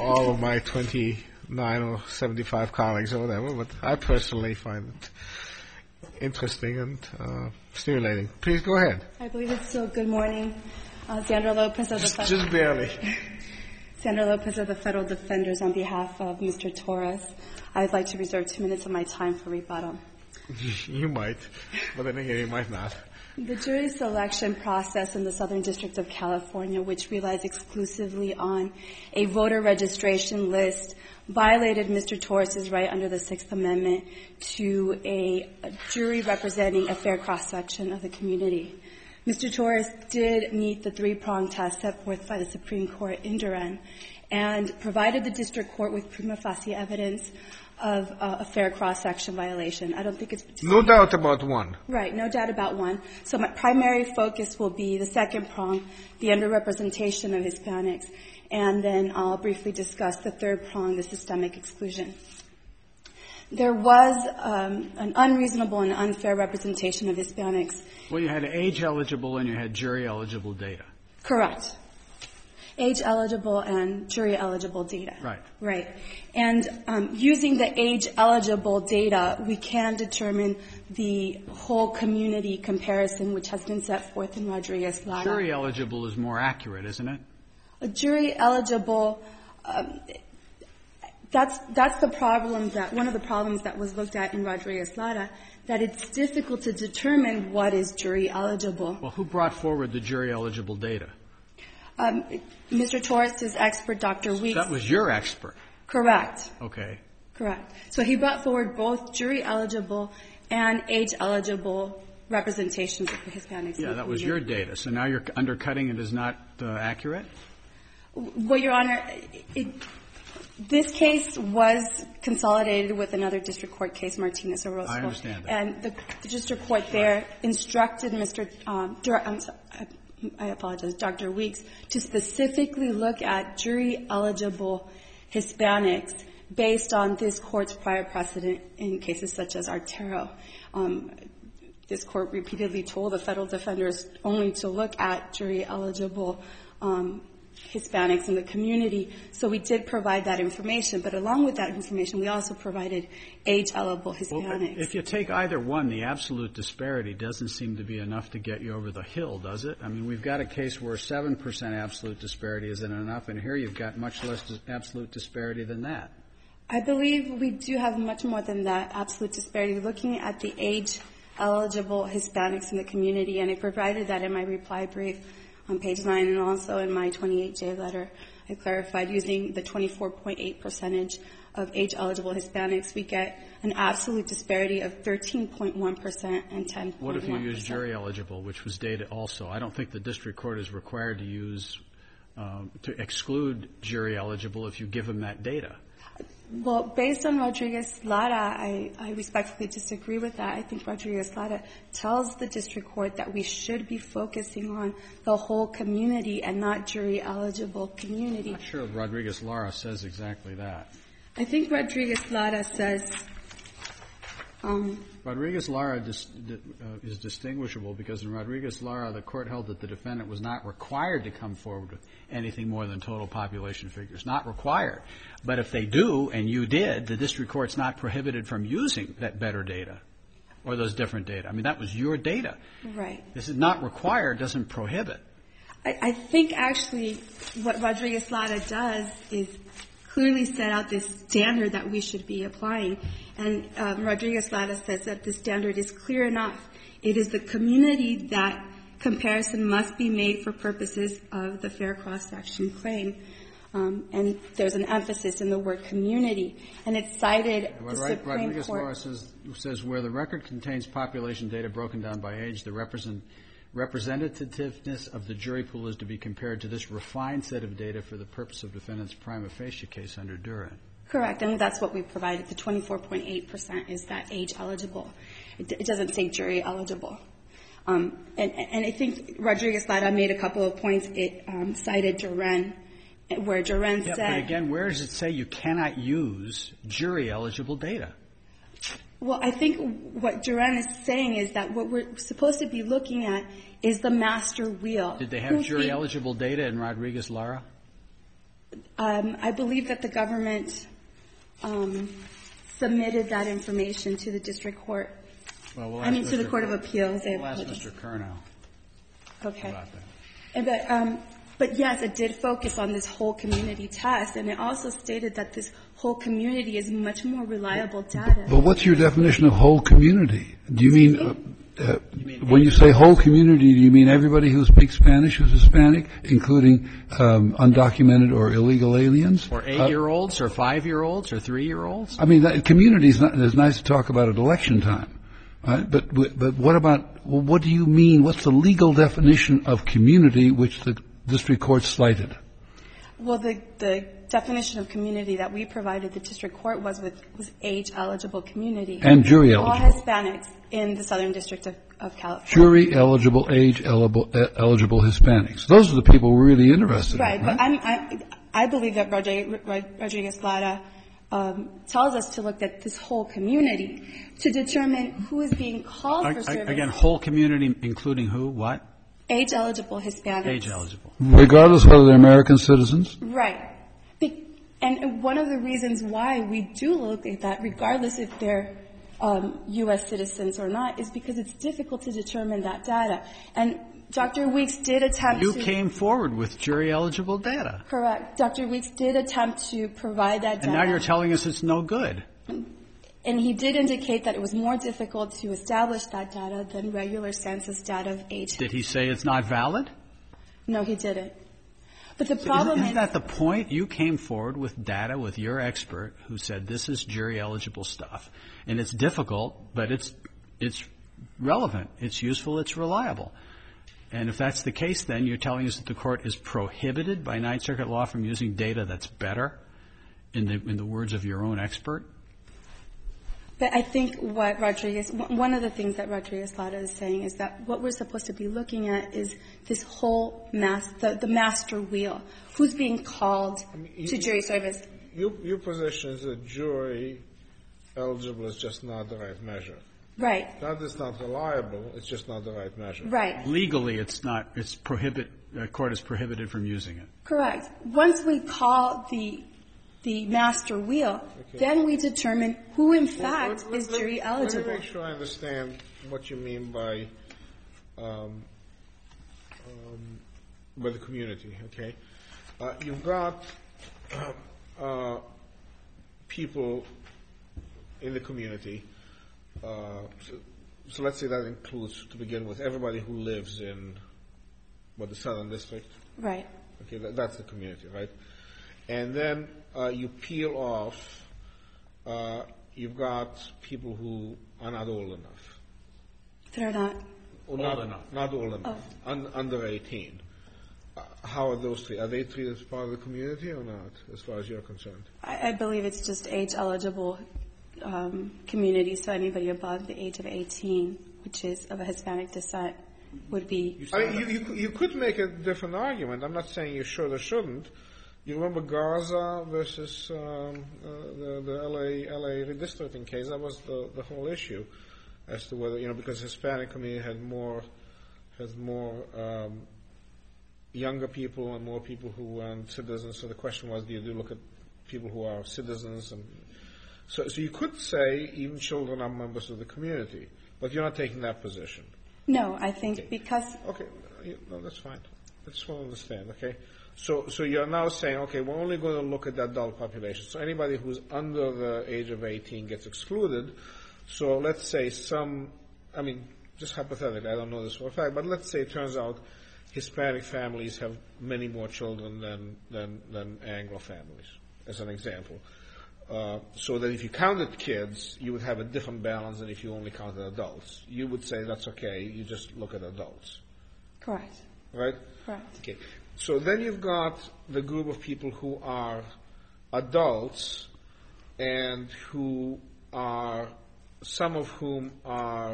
all of my 29 or 75 colleagues or whatever, but I personally find it interesting and stimulating. Please go ahead. I believe it's still good morning. Sandra Lopez of the Just barely. Sandra Lopez of the Federal Defenders on behalf of Mr. Torres. I would like to reserve 2 minutes of my time for rebuttal. You might, but then again, you might not. The jury selection process in the Southern District of California, which relies exclusively on a voter registration list, violated Mr. Torres' right under the Sixth Amendment to a jury representing a fair cross-section of the community. Mr. Torres did meet the three-prong test set forth by the Supreme Court in Duran and provided the district court with prima facie evidence of a fair cross-section violation. I don't think it's no doubt about one. Right, no doubt about one. So my primary focus will be the second prong, the underrepresentation of Hispanics, and then I'll briefly discuss the third prong, the systemic exclusion. There was an unreasonable and unfair representation of Hispanics. Well, you had age-eligible and you had jury-eligible data. Correct. Age-eligible and jury-eligible data. Right. Right. And using the age-eligible data, we can determine the whole community comparison, which has been set forth in Rodriguez-Lara. Jury-eligible is more accurate, isn't it? A jury-eligible, that's the problem that, one of the problems that was looked at in Rodriguez-Lara, that it's difficult to determine what is jury-eligible. Well, who brought forward the jury-eligible data? Mr. Torres' expert, Dr. Weeks. That was your expert. Correct. Okay. Correct. So he brought forward both jury-eligible and age-eligible representations of the Hispanics. Yeah, that was your data. So now you're undercutting it as not accurate? Well, Your Honor, this case was consolidated with another district court case, Martinez-Orozco. I understand that. And the district court there instructed Dr. Weeks, to specifically look at jury-eligible Hispanics based on this court's prior precedent in cases such as Artero. This court repeatedly told the federal defenders only to look at jury-eligible Hispanics in the community. So we did provide that information. But along with that information, we also provided age-eligible Hispanics. Well, if you take either one, the absolute disparity doesn't seem to be enough to get you over the hill, does it? I mean, we've got a case where 7% absolute disparity isn't enough, and here you've got much less absolute disparity than that. I believe we do have much more than that absolute disparity. Looking at the age-eligible Hispanics in the community, and I provided that in my reply brief on page 9 and also in my 28J letter, I clarified using the 24.8% of age-eligible Hispanics, we get an absolute disparity of 13.1% and 10.1%. What if you use jury-eligible, which was data also? I don't think the district court is required to use to exclude jury-eligible if you give them that data. Well, based on Rodriguez-Lara, I respectfully disagree with that. I think Rodriguez-Lara tells the district court that we should be focusing on the whole community and not jury-eligible community. I'm not sure Rodriguez-Lara says exactly that. I think Rodriguez-Lara says Rodriguez-Lara is distinguishable because in Rodriguez-Lara, the court held that the defendant was not required to come forward with anything more than total population figures. Not required. But if they do, and you did, the district court's not prohibited from using that better data or those different data. I mean, that was your data. Right. This is not required, doesn't prohibit. I think actually what Rodriguez-Lara does is clearly set out this standard that we should be applying. And Rodriguez-Lara says that the standard is clear enough. It is the community that comparison must be made for purposes of the fair cross-section claim. And there's an emphasis in the word community. And it's cited the Supreme Court. Rodriguez-Lara says where the record contains population data broken down by age, the representativeness of the jury pool is to be compared to this refined set of data for the purpose of defendant's prima facie case under Duran. Correct, and that's what we provided. The 24.8% is that age eligible. It doesn't say jury eligible. And I think Rodriguez-Lara made a couple of points. It cited Duran, where Duran said. But again, where does it say you cannot use jury eligible data? Well, I think what Duran is saying is that what we're supposed to be looking at is the master wheel. Did they have jury eligible data in Rodriguez-Lara? I believe that the government submitted that information to the district court. Well, to the Court of Appeals. We'll ask Mr. Curnow Okay. about that. But yes, it did focus on this whole community test, and it also stated that this whole community is much more reliable data. But what's your definition of whole community? Do you mean, when you say whole community, do you mean everybody who speaks Spanish who's Hispanic, including undocumented or illegal aliens? Or 8-year-olds or 5-year-olds or 3-year-olds? I mean, community is nice to talk about at election time. Right? But what about, well, what do you mean? What's the legal definition of community which the district court slighted? Well, the definition of community that we provided the district court was age-eligible community. And jury-eligible. All Hispanics in the Southern District of California. Jury-eligible, age-eligible Hispanics. Those are the people we're really interested in, right? But I believe that Rodriguez-Lara tells us to look at this whole community to determine who is being called for service. Again, whole community including who? What? Age-eligible Hispanics. Age-eligible. Regardless whether they're American citizens? Right. And one of the reasons why we do look at that, regardless if they're U.S. citizens or not, is because it's difficult to determine that data. And Dr. Weeks did attempt to... You came forward with jury-eligible data. Correct. Dr. Weeks did attempt to provide that data. And now you're telling us it's no good. And he did indicate that it was more difficult to establish that data than regular census data of age. Did he say it's not valid? No, he didn't. But the problem Isn't that the point? You came forward with data with your expert who said this is jury-eligible stuff. And it's difficult, but it's relevant. It's useful. It's reliable. And if that's the case, then you're telling us that the court is prohibited by Ninth Circuit law from using data that's better, in the words of your own expert? But I think one of the things that Rodriguez-Lara is saying is that what we're supposed to be looking at is this whole the master wheel. Who's being called to jury service? Your position is that jury eligible is just not the right measure. Right. Not that it's not reliable, it's just not the right measure. Right. Legally, the court is prohibited from using it. Correct. Once we call the master wheel, then we determine who, in fact, is jury eligible. Let me make sure I understand what you mean by the community, okay? You've got people in the community. So let's say that includes, to begin with, everybody who lives in, the Southern District? Right. Okay, that's the community, right? And then you peel off, you've got people who are not old enough. They're not? Old enough. Not old enough. Under 18. How are those treated? Are they treated as part of the community or not, as far as you're concerned? I believe it's just age-eligible community, so anybody above the age of 18, which is of a Hispanic descent, would be... You could make a different argument. I'm not saying you should or shouldn't. You remember Garza versus the L.A. redistricting case? That was the whole issue as to whether, because Hispanic community has more younger people and more people who weren't citizens. So the question was, do you look at people who are citizens? And so you could say even children are members of the community, but you're not taking that position. No, I think because... Okay, no, that's fine. I just want to understand, okay? So you're now saying, okay, we're only going to look at the adult population. So anybody who's under the age of 18 gets excluded. So let's say just hypothetically, I don't know this for a fact, but let's say it turns out Hispanic families have many more children than Anglo families, as an example. So that if you counted kids, you would have a different balance than if you only counted adults. You would say that's okay, you just look at adults. Correct. Right? Correct. Okay. So then you've got the group of people who are adults and some of whom are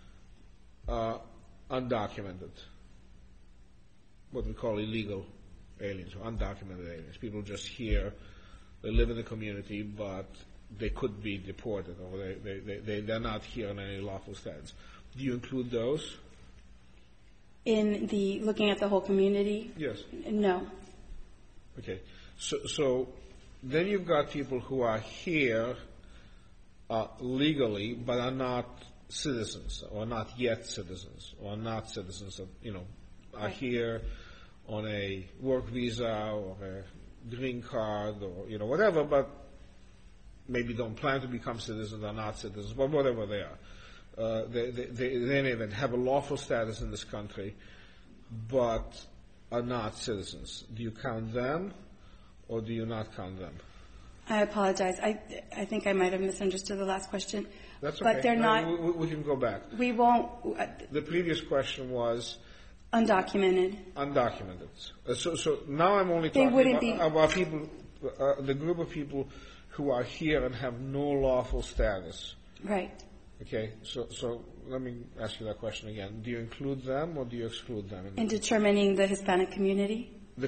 undocumented, what we call illegal aliens, or undocumented aliens. People just here, they live in the community, but they could be deported, or they're not here in any lawful status. Do you include those? In looking at the whole community? Yes. No. Okay. So then you've got people who are here legally but are not citizens, or not yet citizens, or not citizens that, are here on a work visa or a green card or, whatever, but maybe don't plan to become citizens or not citizens, but whatever they are. They may even have a lawful status in this country, but are not citizens. Do you count them, or do you not count them? I apologize. I think I might have misunderstood the last question. That's okay. But they're not. We can go back. We won't. The previous question was Undocumented. Undocumented. So now I'm only talking about people, the group of people who are here and have no lawful status. Right. Okay. So let me ask you that question again. Do you include them or do you exclude them? In determining the Hispanic community?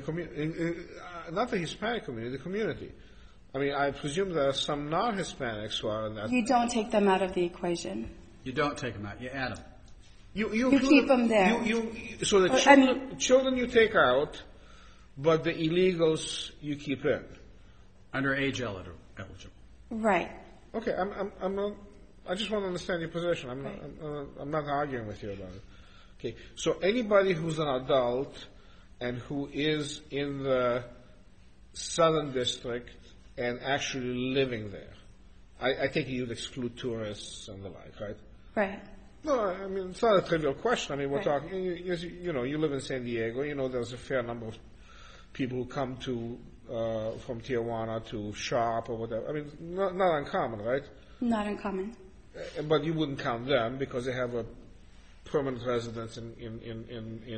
Not the Hispanic community, the community. I mean, I presume there are some non-Hispanics who are in that. You don't take them out of the equation. You don't take them out. You add them. You keep them there. So the children you take out, but the illegals you keep in. Under age eligible. Right. Okay, I'm not. I just want to understand your position. I'm not arguing with you about it. Okay, so anybody who's an adult and who is in the Southern District and actually living there, I think you'd exclude tourists and the like, right? Right. No, I mean, it's not a trivial question. I mean, we're talking, you live in San Diego, there's a fair number of people who come to, from Tijuana to shop or whatever. I mean, not uncommon, right? Not uncommon. But you wouldn't count them because they have a permanent residence in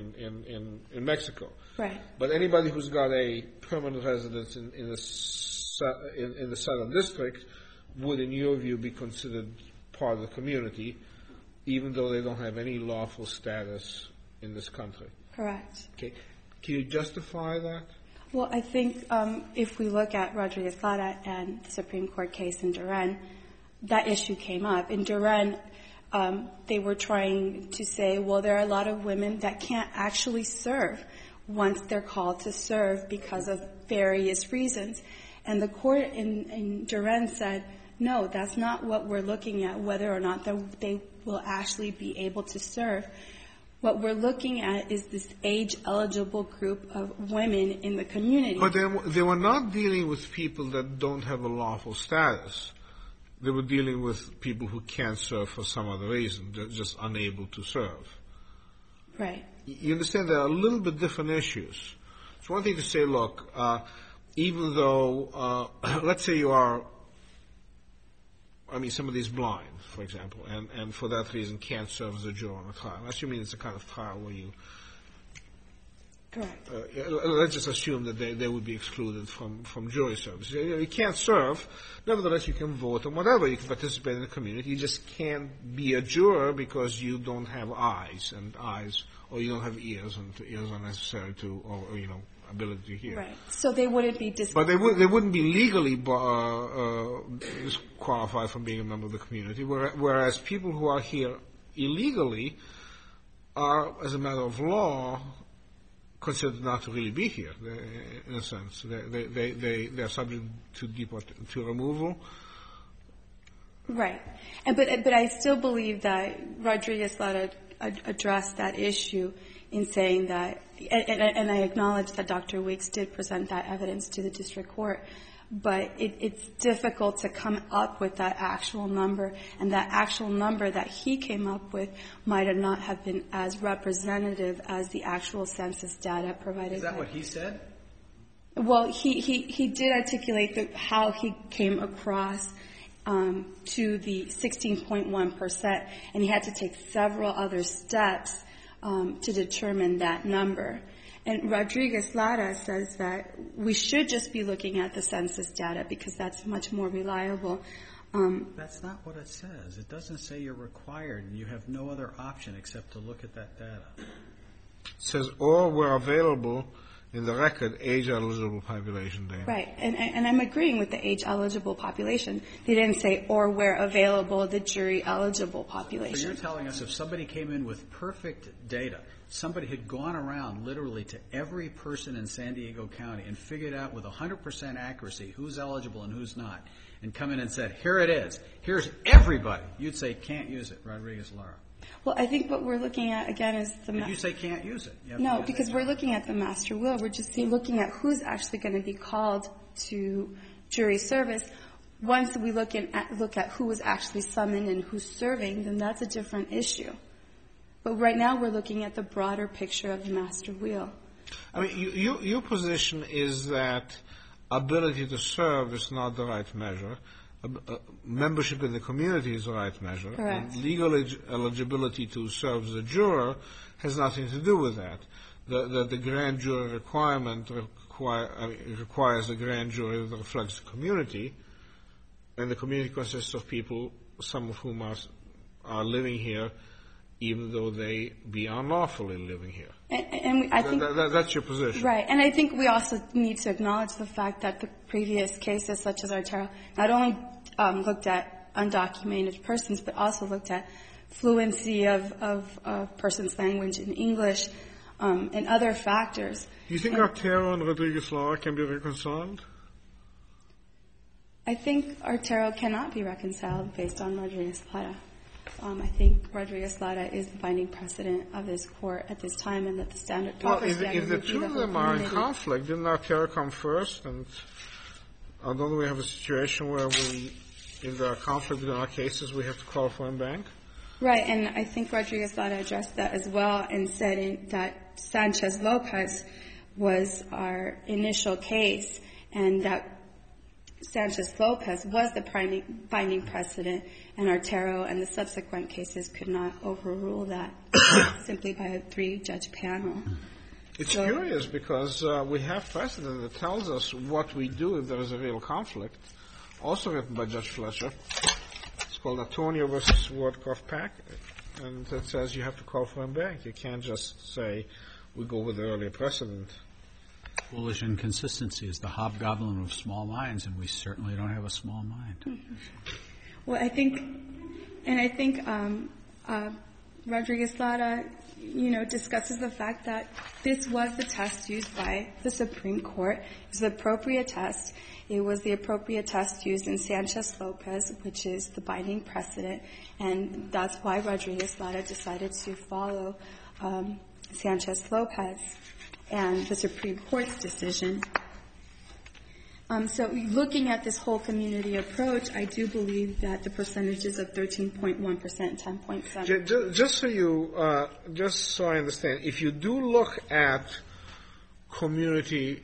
Mexico. Right. But anybody who's got a permanent residence in the Southern District would, in your view, be considered part of the community, even though they don't have any lawful status in this country. Correct. Okay. Can you justify that? Well, I think if we look at Rodriguez-Lara and the Supreme Court case in Duran, that issue came up. In Duran, they were trying to say, well, there are a lot of women that can't actually serve once they're called to serve because of various reasons. And the court in Duran said, no, that's not what we're looking at, whether or not they will actually be able to serve. What we're looking at is this age-eligible group of women in the community. But they were not dealing with people that don't have a lawful status. They were dealing with people who can't serve for some other reason. They're just unable to serve. Right. You understand there are a little bit different issues. It's one thing to say, look, even though, let's say you are, somebody's blind, for example, and for that reason can't serve as a juror on a trial. Assuming it's a kind of trial where you... Correct. Let's just assume that they would be excluded from jury service. You can't serve. Nevertheless, you can vote on whatever. You can participate in the community. You just can't be a juror because you don't have eyes, or you don't have ears, and ears are necessary to, or ability to hear. Right. So they wouldn't be But they wouldn't be legally disqualified from being a member of the community, whereas people who are here illegally are, as a matter of law, considered not to really be here, in a sense. They're subject to removal. Right. But I still believe that Rodriguez-Lara addressed that issue in saying that, and I acknowledge that Dr. Weeks did present that evidence to the district court, but it's difficult to come up with that actual number, and that actual number that he came up with might not have been as representative as the actual census data provided. Is that what he said? Well, he did articulate how he came across to the 16.1%, and he had to take several other steps to determine that number. And Rodriguez-Lara says that we should just be looking at the census data because that's much more reliable. That's not what it says. It doesn't say you're required and you have no other option except to look at that data. It says all were available in the record age-eligible population data. Right, and I'm agreeing with the age-eligible population. They didn't say or where available the jury-eligible population. So you're telling us if somebody came in with perfect data, somebody had gone around literally to every person in San Diego County and figured out with 100% accuracy who's eligible and who's not, and come in and said, here it is, here's everybody, you'd say can't use it, Rodriguez-Lara. Well, I think what we're looking at, again, is the... You say can't use it. No, because we're looking at the master will. We're just looking at who's actually going to be called to jury service. Once we look at who was actually summoned and who's serving, then that's a different issue. But right now we're looking at the broader picture of the master will. I mean, your position is that ability to serve is not the right measure. Membership in the community is the right measure. Correct. And legal eligibility to serve as a juror has nothing to do with that. The grand jury requirement requires a grand jury that reflects the community, and the community consists of people, some of whom are living here, even though they be unlawfully living here. And I think that's your position. Right. And I think we also need to acknowledge the fact that the previous cases, such as Artero, not only looked at undocumented persons, but also looked at fluency of persons' language in English and other factors. Do you think Artero and Rodriguez-Lara can be reconciled? I think Artero cannot be reconciled based on Rodriguez-Lara. I think Rodriguez-Lara is the binding precedent of this court at this time, and that the standard. Well, if the two of them are in conflict, didn't Artero come first? And don't we have a situation where if there are conflict in our cases, we have to call for en banc? Right, and I think Rodriguez-Lara addressed that as well and said that Sanchez-Lopez was our initial case, and that Sanchez-Lopez was the binding precedent, and Artero and the subsequent cases could not overrule that simply by a 3-judge panel. It's curious because we have precedent that tells us what we do if there is a real conflict, also written by Judge Fletcher. It's called Antonio versus Wardcroft Pack, and it says you have to call for en banc. You can't just say we go with the earlier precedent. Foolish inconsistency is the hobgoblin of small minds, and we certainly don't have a small mind. Mm-hmm. Well, I think Rodriguez-Lara, discusses the fact that this was the test used by the Supreme Court. It was the appropriate test. It was the appropriate test used in Sanchez-Lopez, which is the binding precedent, and that's why Rodriguez-Lara decided to follow Sanchez-Lopez and the Supreme Court's decision. So looking at this whole community approach, I do believe that the percentages of 13.1%, 10.7%. Just so I understand, if you do look at community,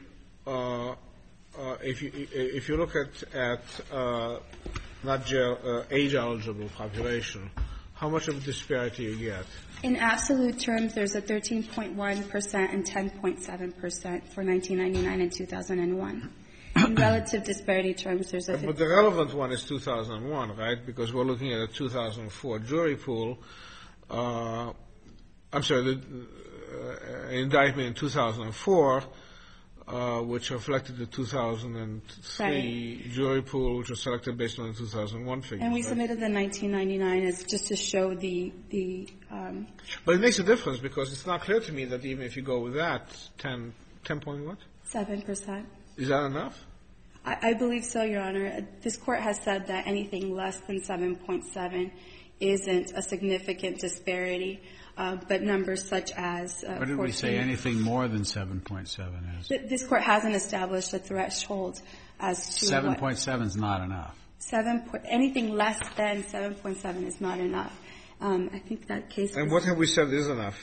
if you look at not age-eligible population, how much of a disparity you get? In absolute terms, there's a 13.1% and 10.7% for 1999 and 2001. In relative disparity terms, there's a... But the relevant one is 2001, right? Because we're looking at a 2004 jury pool. I'm sorry, the indictment in 2004, which reflected the 2003 jury pool, which was selected based on the 2001 figures. And we submitted the 1999 as just to show the But it makes a difference because it's not clear to me that even if you go with that, 10 point what? 7%. Is that enough? I believe so, Your Honor. This Court has said that anything less than 7.7 isn't a significant disparity, but numbers such as 14. What did we say anything more than 7.7 is? This Court hasn't established a threshold as to 7.7 is not enough. Anything less than 7.7 is not enough. I think that case. And what have we said is enough?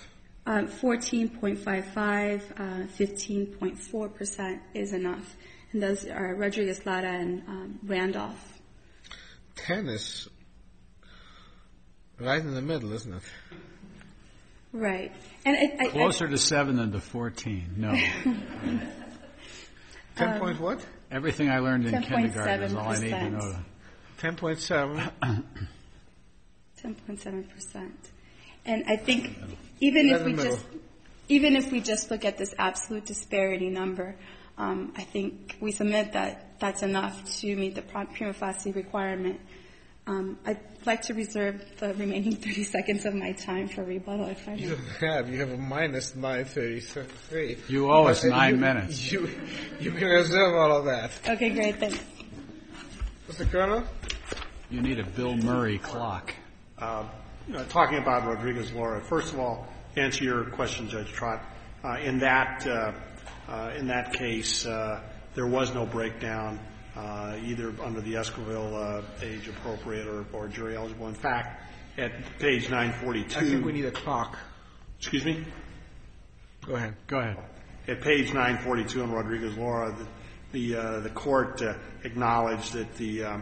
14.55, 15.4% is enough. And those are Rodriguez-Lara and Randolph. 10 is right in the middle, isn't it? Right. And closer to 7 than to 14. No. 10 point what? Everything I learned in kindergarten is all I need to know. 10.7. 10.7%. And I think even if we just look at this absolute disparity number, I think we submit that that's enough to meet the prima facie requirement I'd like to reserve the remaining 30 seconds of my time for rebuttal, if I may. You have a minus 9:33. You owe us 9 minutes. You can reserve all of that. Okay, great, thanks. Mr. Colonel? You need a Bill Murray clock. Talking about Rodriguez-Laura, first of all, to answer your question, Judge Trott, in that case, there was no breakdown either under the Esquivel age appropriate or jury eligible. In fact, at page 942. I think we need a clock. Excuse me? Go ahead. Go ahead. At page 942 on Rodriguez-Laura, the court acknowledged that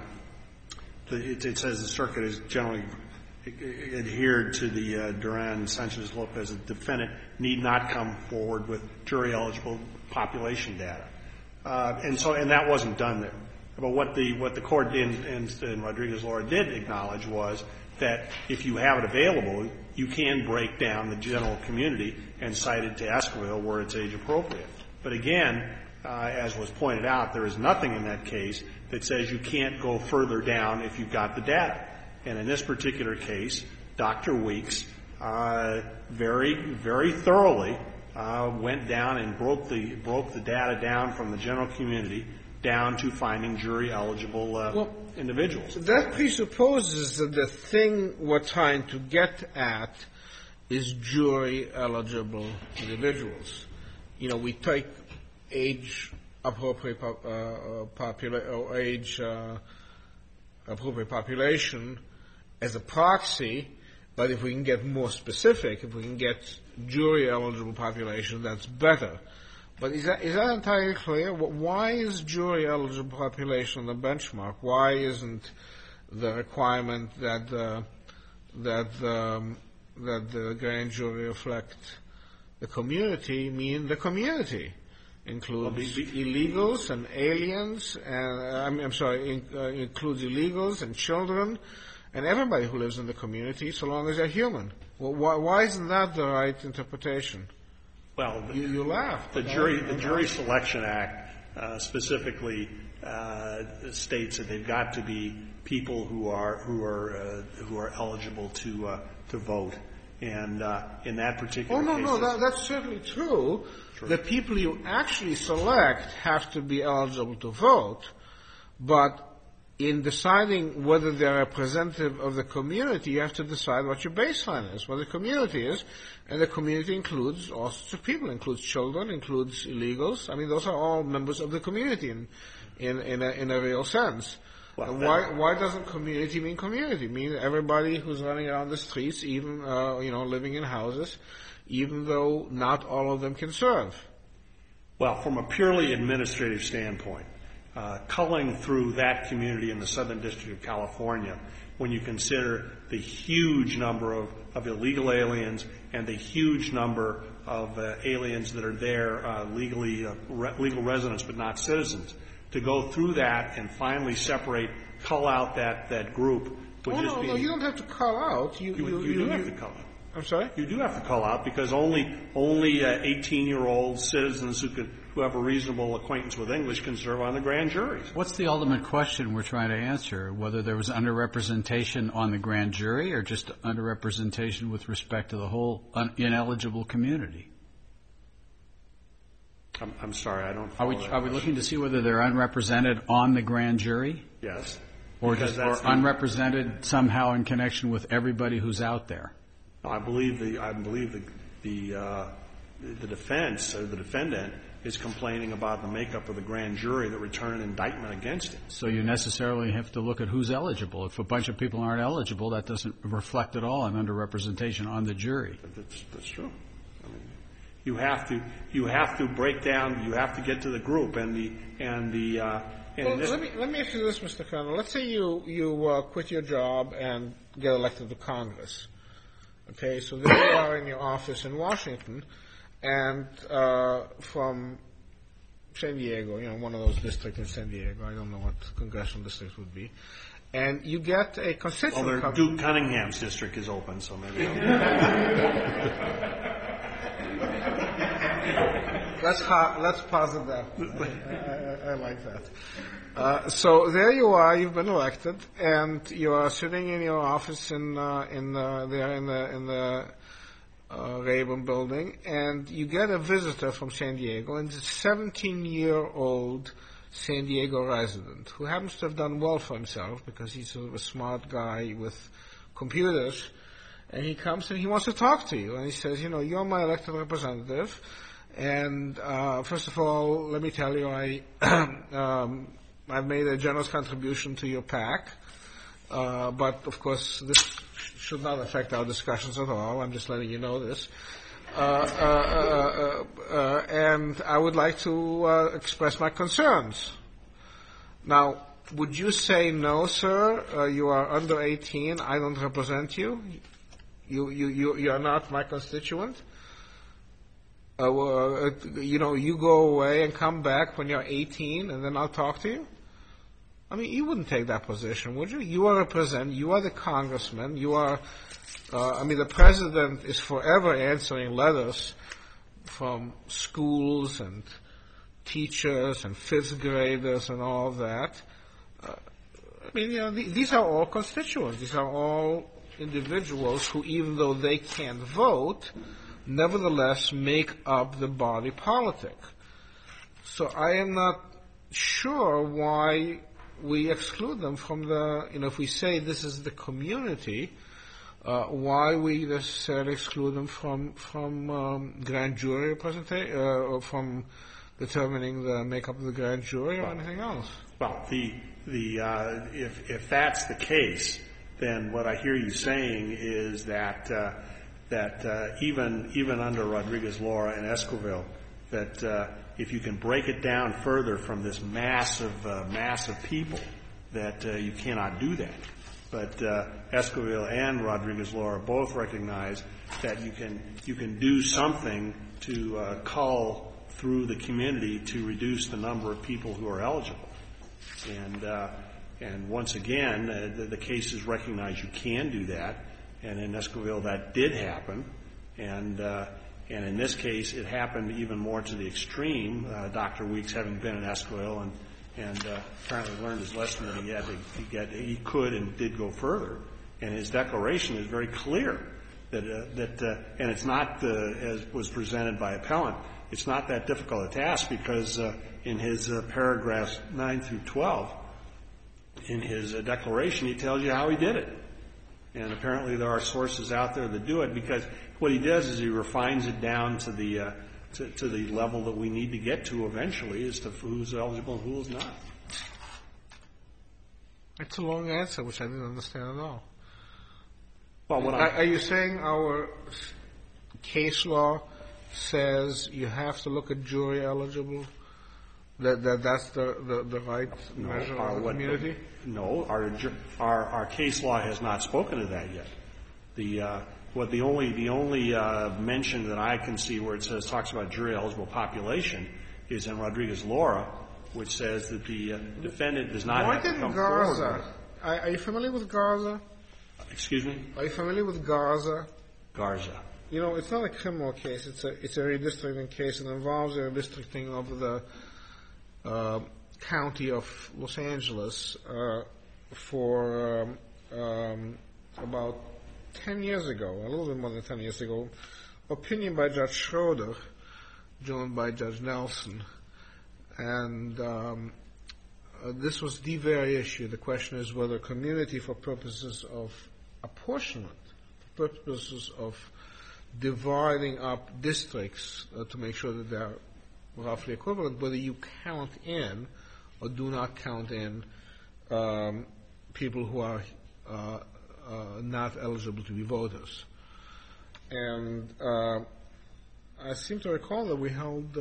it says the circuit is generally adhered to the Duran-Sanchez-Lopez. The defendant need not come forward with jury-eligible population data. And that wasn't done there. But what the court in Rodriguez-Laura did acknowledge was that if you have it available, you can break down the general community and cite it to Esquivel where it's age appropriate. But again, as was pointed out, there is nothing in that case that says you can't go further down if you've got the data. And in this particular case, Dr. Weeks very, very thoroughly went down and broke the data down from the general community down to finding jury-eligible individuals. That presupposes that the thing we're trying to get at is jury-eligible individuals. You know, we take age-appropriate population as a proxy, but if we can get more specific, if we can get jury-eligible population, that's better. But is that entirely clear? Why is jury-eligible population the benchmark? Why isn't the requirement that the grand jury reflect the community mean the community? Includes illegals and aliens, and includes illegals and children and everybody who lives in the community, so long as they're human. Well, why isn't that the right interpretation? Well, you laugh. The Jury Selection Act specifically states that they've got to be people who are eligible to vote, and in that particular case, that's certainly true. The people you actually select have to be eligible to vote, but in deciding whether they're representative of the community, you have to decide what your baseline is, what the community is, and the community includes all sorts of people, includes children, includes illegals. I mean, those are all members of the community in a real sense. Well, why doesn't community mean community? Mean everybody who's running around the streets, even living in houses, even though not all of them can serve. Well, from a purely administrative standpoint, culling through that community in the Southern District of California, when you consider the huge number of illegal aliens and the huge number of aliens that are there legal residents but not citizens, to go through that and finally cull out that group would just be... No, you don't have to cull out. You do have to cull out. I'm sorry? You do have to cull out because only 18-year-old citizens who have a reasonable acquaintance with English can serve on the grand juries. What's the ultimate question we're trying to answer? Whether there was underrepresentation on the grand jury or just underrepresentation with respect to the whole ineligible community? I'm sorry, I don't follow that. Are we looking to see whether they're unrepresented on the grand jury? Yes. Or unrepresented somehow in connection with everybody who's out there? I believe the defense or the defendant is complaining about the makeup of the grand jury that returned an indictment against it. So you necessarily have to look at who's eligible. If a bunch of people aren't eligible, that doesn't reflect at all on underrepresentation on the jury. That's true. I mean, you have to break down. You have to get to the group let me ask you this, Mr. Colonel. Let's say you quit your job and get elected to Congress. Okay, so there you are in your office in Washington, and from San Diego, one of those districts in San Diego, I don't know what congressional districts would be, and you get a constituent... Well, Duke Cunningham's district is open, so maybe... Let's pause it there. I like that. So there you are. You've been elected, and you are sitting in your office in the Rayburn building, and you get a visitor from San Diego, and it's a 17-year-old San Diego resident who happens to have done well for himself because he's sort of a smart guy with computers. And he comes and he wants to talk to you. And he says, you're my elected representative. And first of all, let me tell you, I've made a generous contribution to your PAC. But, of course, this should not affect our discussions at all. I'm just letting you know this. And I would like to express my concerns. Now, would you say, no, sir, you are under 18, I don't represent you? You are not my constituent. You go away and come back when you're 18, and then I'll talk to you. I mean, you wouldn't take that position, would you? You are the congressman. You are. The president is forever answering letters from schools and teachers and fifth graders and all of that. These are all constituents. These are all individuals who, even though they can't vote, nevertheless make up the body politic. So I am not sure why we exclude them from if we say this is the community, why we necessarily exclude them from grand jury representation, or from determining the makeup of the grand jury or anything else. Well, if that's the case, then what I hear you saying is that even under Rodriguez-Laura and Esquivel, that if you can break it down further from this mass of people, that you cannot do that. But Esquivel and Rodriguez-Laura both recognize that you can do something to cull through the community to reduce the number of people who are eligible. And once again, the cases recognize you can do that, and in Esquivel that did happen, and in this case it happened even more to the extreme. Dr. Weeks, having been in Esquivel and apparently learned his lesson that he could and did go further, and his declaration is very clear that and it's not as was presented by appellant. It's not that difficult a task because in his paragraphs 9 through 12. In his declaration, he tells you how he did it. And apparently there are sources out there that do it, because what he does is he refines it down to the level that we need to get to eventually as to who's eligible and who's not. It's a long answer, which I didn't understand at all. Well, are you saying our case law says you have to look at jury eligible? That's the right measure of the community? No, our case law has not spoken to that yet. The only mention that I can see where it talks about jury eligible population is in Rodriguez-Laura, which says that the defendant does not have to come forward. Are you familiar with Garza? Excuse me? Are you familiar with Garza? Garza. It's not a criminal case. It's a redistricting case. It involves a redistricting of the county of Los Angeles for about 10 years ago, a little bit more than 10 years ago. Opinion by Judge Schroeder, joined by Judge Nelson. And this was the very issue. The question is whether community, for purposes of apportionment, for purposes of dividing up districts to make sure that they're roughly equivalent, whether you count in or do not count in people who are not eligible to be voters. And I seem to recall that we held,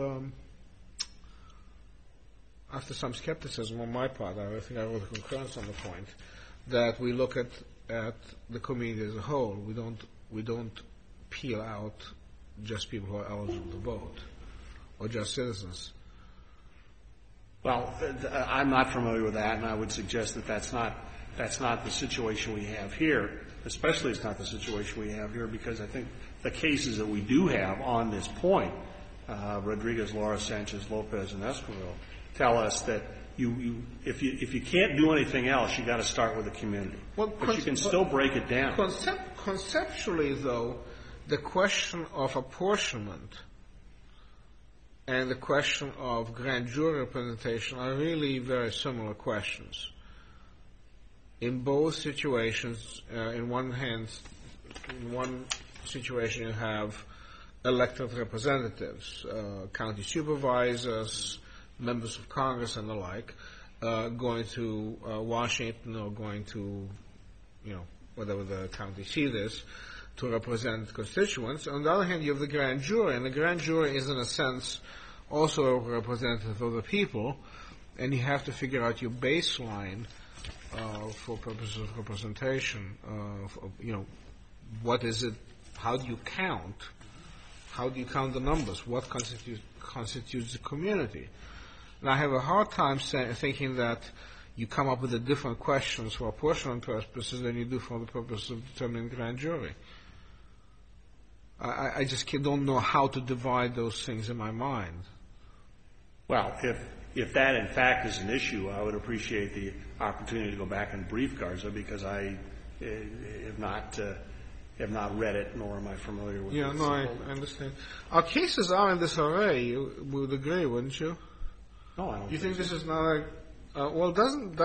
after some skepticism on my part, I think I wrote a concurrence on the point, that we look at the community as a whole. We don't peel out just people who are eligible to vote, or just citizens. Well, I'm not familiar with that, and I would suggest that that's not the situation we have here. Especially it's not the situation we have here because I think the cases that we do have on this point Rodriguez, Laura, Sanchez, Lopez, and Esquivel, tell us that if you can't do anything else, you got to start with the community. Well, but you can still break it down. Conceptually, though, the question of apportionment and the question of grand jury representation are really very similar questions. In both situations, in one situation you have elected representatives, county supervisors, members of Congress and the like, going to Washington or going to, whatever the county seat is, to represent constituents. On the other hand, you have the grand jury, and the grand jury is, in a sense, also a representative of the people, and you have to figure out your baseline for purposes of representation. What is it? How do you count? How do you count the numbers? What constitutes the community? And I have a hard time thinking that you come up with the different questions for apportionment purposes than you do for the purpose of determining grand jury. I just don't know how to divide those things in my mind. Well, if that in fact is an issue, I would appreciate the opportunity to go back and brief Garza, because I have not read it, nor am I familiar with it. Yeah, no, I understand. Our cases are in this array. You would agree, wouldn't you? No, I don't. You think this is not a well? Doesn't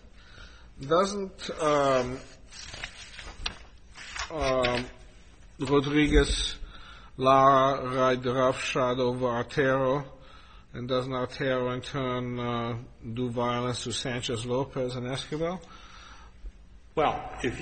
Rodriguez Lara ride the roughshod over Artero, and doesn't Artero in turn do violence to Sanchez, Lopez, and Esquivel? Well, if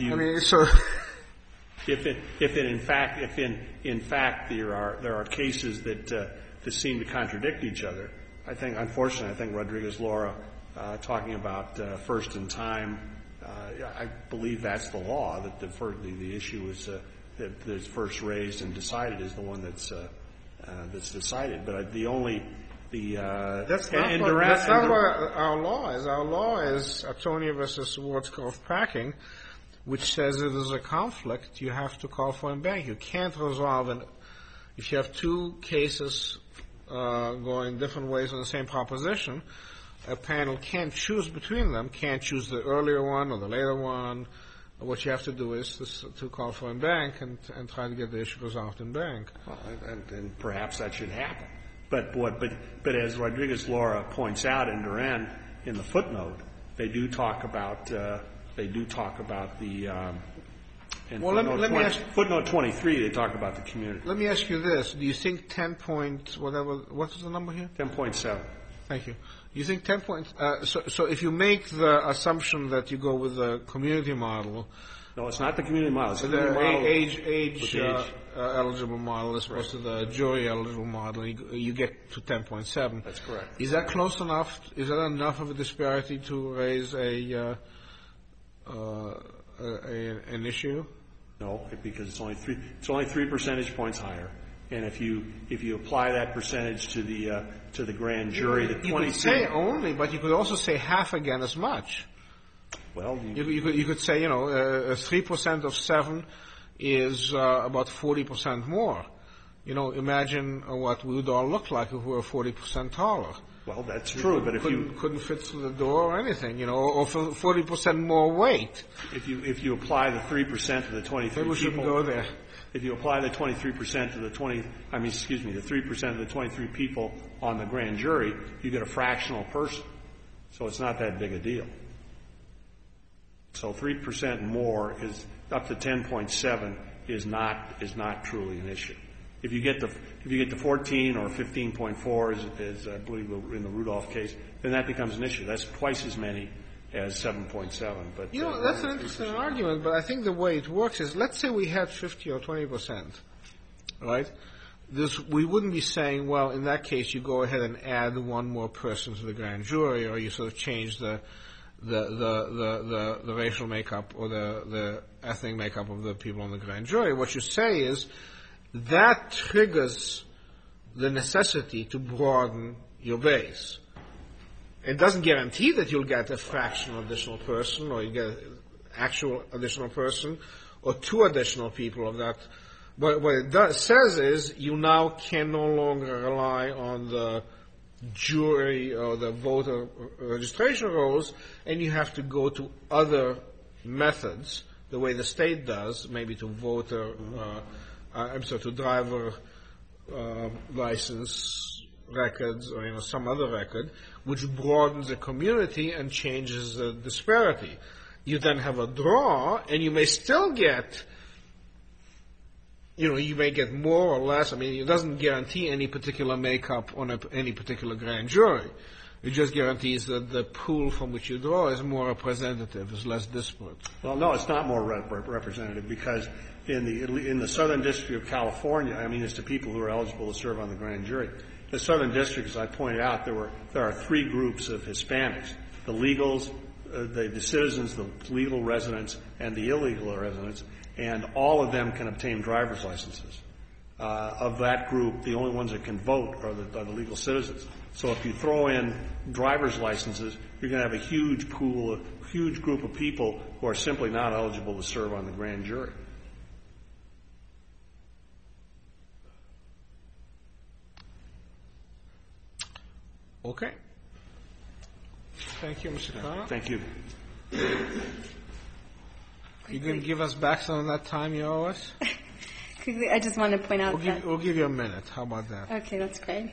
in fact there are cases that seem to contradict each other, unfortunately, I think Rodriguez Laura talking about first in time, I believe that's the law, that the issue is that's first raised and decided is the one that's decided. But that's not what our law is. Our law is Antonio versus Schwarzkopf Packing, which says if there's a conflict, you have to call for embankment. You can't resolve it. If you have two cases going different ways on the same proposition, a panel can't choose between them, can't choose the earlier one or the later one. What you have to do is to call for embank and try to get the issue resolved in bank. Well, and perhaps that should happen. But as Rodriguez Laura points out in Duran in the footnote, they do talk about the footnote 23. They talk about the community. Let me ask you this: do you think 10 point whatever? What is the number here? 10.7. Thank you. You think 10 point? So if you make the assumption that you go with the community model. No, it's not the community model. It's the age eligible model as opposed to the jury eligible model. You get to 10.7. That's correct. Is that close enough? Is that enough of a disparity to raise an issue? No, because it's only 3 percentage points higher. And if you apply that percentage to the grand jury, you could say only, but you could also say half again as much. Well, you could say 3% of 7 is about 40% more. Imagine what we would all look like if we were 40% taller. Well, that's true, but if you couldn't fit through the door or anything, or 40% more weight. If you apply the 3% of the 23 maybe we shouldn't go there. If you apply the 23% of the 3% of the 23 people on the grand jury, you get a fractional person. So it's not that big a deal. So 3% more is up to 10.7 is not truly an issue. If you get to 14 or 15.4, as I believe in the Rudolph case, then that becomes an issue. That's twice as many as 7.7. But that's an interesting argument. But I think the way it works is, let's say we had 50 or 20%, right? We wouldn't be saying, well, in that case, you go ahead and add one more person to the grand jury, or you sort of change the racial makeup or the ethnic makeup of the people on the grand jury. What you say is that triggers the necessity to broaden your base. It doesn't guarantee that you'll get a fractional additional person, or you get an actual additional person, or two additional people of that What it says is you now can no longer rely on the jury or the voter registration rolls, and you have to go to other methods, the way the state does, maybe to to driver license records or some other record, which broadens the community and changes the disparity. You then have a draw, and you may still get, you may get more or less. I mean, it doesn't guarantee any particular makeup on any particular grand jury. It just guarantees that the pool from which you draw is more representative, is less disparate. Well, no, it's not more representative, because in the Southern District of California, I mean, it's to people who are eligible to serve on the grand jury. The Southern District, as I pointed out, there are three groups of Hispanics: the legals, the citizens, the legal residents, and the illegal residents, and all of them can obtain driver's licenses. Of that group, the only ones that can vote are the legal citizens. So if you throw in driver's licenses, you're going to have a huge pool, a huge group of people who are simply not eligible to serve on the grand jury. Okay. Thank you, Mr. Connor. Thank you. You going to give us back some of that time you owe us? Quickly, I just want to point out we'll give you a minute. How about that? Okay, that's great.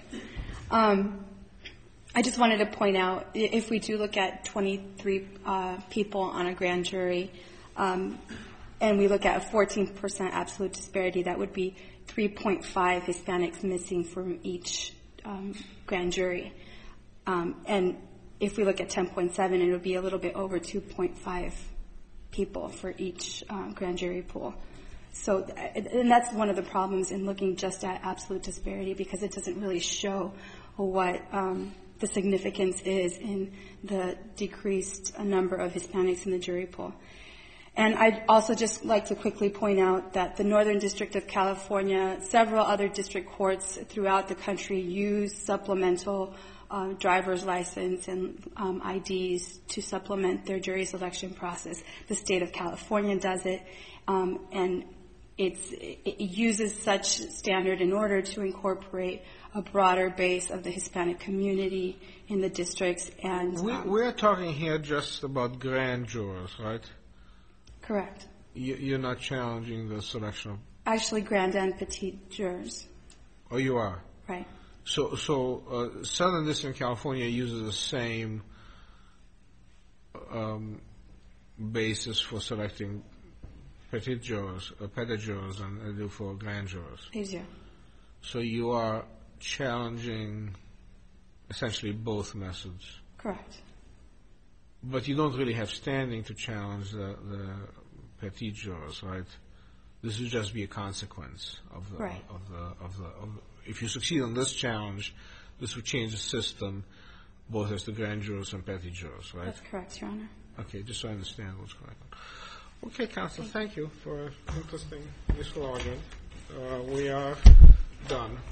I just wanted to point out, if we do look at 23 people on a grand jury, and we look at a 14% absolute disparity, that would be 3.5 Hispanics missing from each grand jury. And if we look at 10.7, it would be a little bit over 2.5 people for each grand jury pool. So, and that's one of the problems in looking just at absolute disparity, because it doesn't really show what the significance is in the decreased number of Hispanics in the jury pool. And I'd also just like to quickly point out that the Northern District of California, several other district courts throughout the country use supplemental driver's license and IDs to supplement their jury selection process. The state of California does it, and it uses such standard in order to incorporate a broader base of the Hispanic community in the districts. And we're talking here just about grand jurors, right? Correct. You're not challenging the selection of... Actually, grand and petite jurors. Oh, you are? Right. So Southern District of California uses the same basis for selecting petite jurors, and they do for grand jurors. They do. So you are challenging essentially both methods. Correct. But you don't really have standing to challenge the petite jurors, right? This would just be a consequence of the, right. If you succeed on this challenge, this would change the system, both as the grand jurors and petite jurors, right? That's correct, Your Honor. Okay, just so I understand what's going on. Okay, counsel, thank you for an interesting, useful argument. We are done.